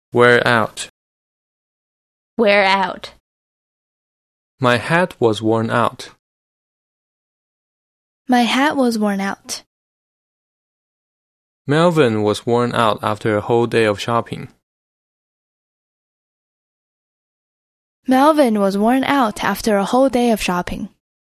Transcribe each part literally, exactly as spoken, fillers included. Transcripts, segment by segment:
Wear out. Wear out. My hat was worn out. My hat was worn out. Melvin was worn out after a whole day of shopping. Melvin was worn out after a whole day of shopping.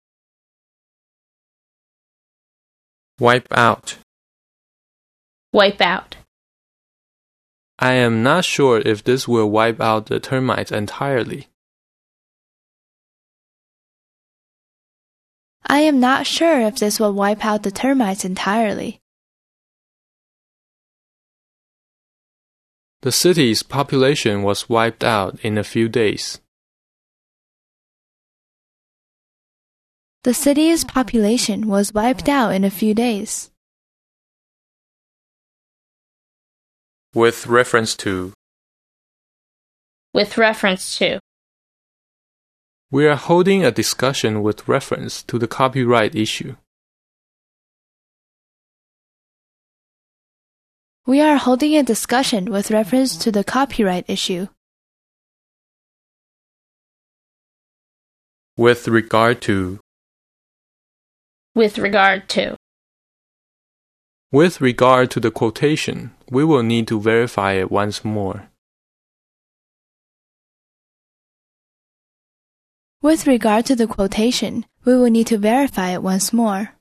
Wipe out. Wipe out. I am not sure if this will wipe out the termites entirely. I am not sure if this will wipe out the termites entirely. The city's population was wiped out in a few days. The city's population was wiped out in a few days. With reference to. With reference to. We are holding a discussion with reference to the copyright issue. We are holding a discussion with reference to the copyright issue. With regard to. With regard to. With regard to the quotation, we will need to verify it once more. With regard to the quotation, we will need to verify it once more.